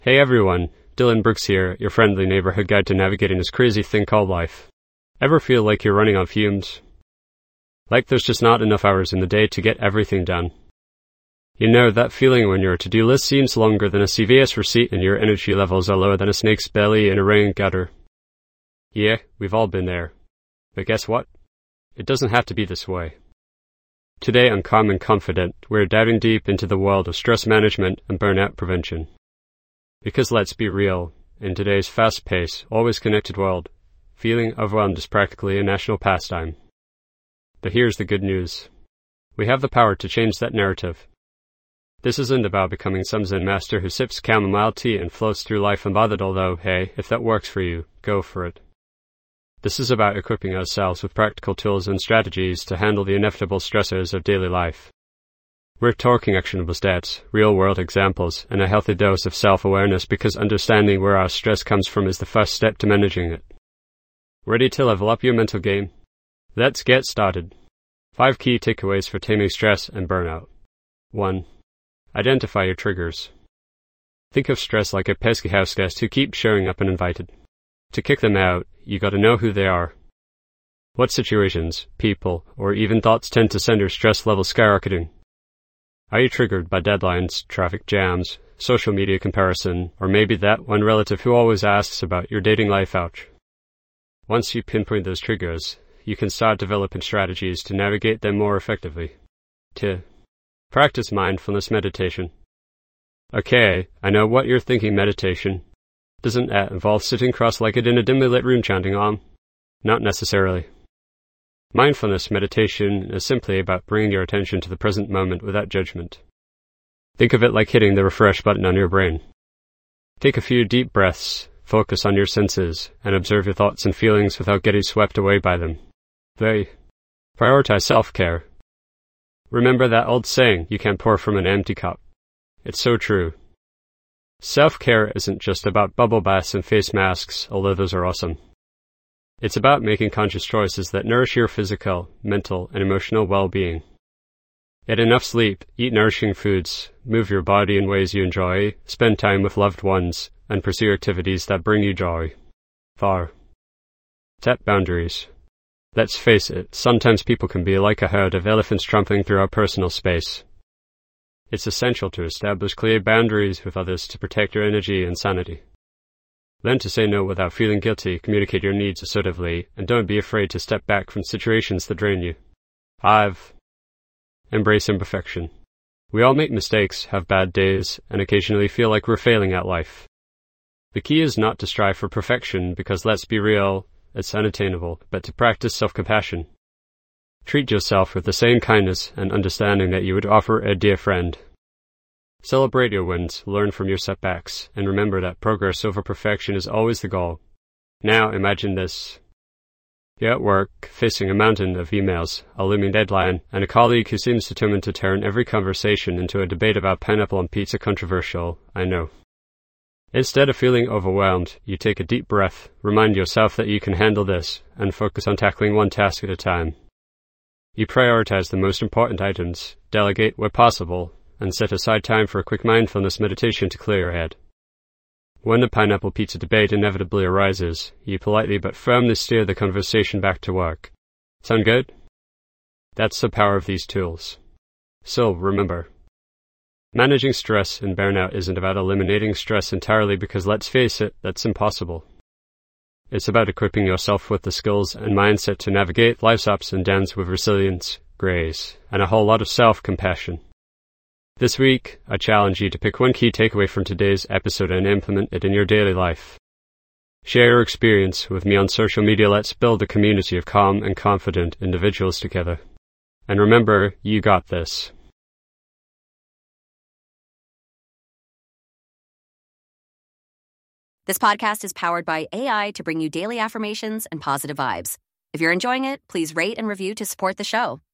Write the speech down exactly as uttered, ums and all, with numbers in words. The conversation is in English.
Hey everyone, Dylan Brooks here, your friendly neighborhood guide to navigating this crazy thing called life. Ever feel like you're running on fumes? Like there's just not enough hours in the day to get everything done? You know that feeling when your to-do list seems longer than a C V S receipt and your energy levels are lower than a snake's belly in a rain gutter? Yeah, we've all been there. But guess what? It doesn't have to be this way. Today on Calm and Confident, we're diving deep into the world of stress management and burnout prevention. Because let's be real, in today's fast-paced, always connected world, feeling overwhelmed is practically a national pastime. But here's the good news. We have the power to change that narrative. This isn't about becoming some Zen master who sips chamomile tea and floats through life unbothered, although, hey, if that works for you, go for it. This is about equipping ourselves with practical tools and strategies to handle the inevitable stressors of daily life. We're talking actionable stats, real-world examples, and a healthy dose of self-awareness because understanding where our stress comes from is the first step to managing it. Ready to level up your mental game? Let's get started. Five key takeaways for taming stress and burnout. one. Identify your triggers. Think of stress like a pesky house guest who keeps showing up uninvited. To kick them out, you gotta know who they are. What situations, people, or even thoughts tend to send your stress levels skyrocketing? Are you triggered by deadlines, traffic jams, social media comparison, or maybe that one relative who always asks about your dating life? Ouch. Once you pinpoint those triggers, you can start developing strategies to navigate them more effectively. two. Practice mindfulness meditation. Okay, I know what you're thinking. Meditation. Doesn't that involve sitting cross-legged in a dimly lit room chanting Om? Not necessarily. Mindfulness meditation is simply about bringing your attention to the present moment without judgment. Think of it like hitting the refresh button on your brain. Take a few deep breaths, focus on your senses, and observe your thoughts and feelings without getting swept away by them. three. Prioritize self-care. Remember that old saying, you can't pour from an empty cup. It's so true. Self-care isn't just about bubble baths and face masks, although those are awesome. It's about making conscious choices that nourish your physical, mental, and emotional well-being. Get enough sleep, eat nourishing foods, move your body in ways you enjoy, spend time with loved ones, and pursue activities that bring you joy. four. Set boundaries. Let's face it, sometimes people can be like a herd of elephants trampling through our personal space. It's essential to establish clear boundaries with others to protect your energy and sanity. Learn to say no without feeling guilty, communicate your needs assertively, and don't be afraid to step back from situations that drain you. five. Embrace imperfection. We all make mistakes, have bad days, and occasionally feel like we're failing at life. The key is not to strive for perfection because, let's be real, it's unattainable, but to practice self-compassion. Treat yourself with the same kindness and understanding that you would offer a dear friend. Celebrate your wins, learn from your setbacks, and remember that progress over perfection is always the goal. Now imagine this. You're at work, facing a mountain of emails, a looming deadline, and a colleague who seems determined to turn every conversation into a debate about pineapple on pizza. Controversial, I know. Instead of feeling overwhelmed, you take a deep breath, remind yourself that you can handle this, and focus on tackling one task at a time. You prioritize the most important items, delegate where possible, and set aside time for a quick mindfulness meditation to clear your head. When the pineapple pizza debate inevitably arises, you politely but firmly steer the conversation back to work. Sound good? That's the power of these tools. So, remember, managing stress and burnout isn't about eliminating stress entirely because, let's face it, that's impossible. It's about equipping yourself with the skills and mindset to navigate life's ups and downs with resilience, grace, and a whole lot of self-compassion. This week, I challenge you to pick one key takeaway from today's episode and implement it in your daily life. Share your experience with me on social media. Let's build a community of calm and confident individuals together. And remember, you got this. This podcast is powered by A I to bring you daily affirmations and positive vibes. If you're enjoying it, please rate and review to support the show.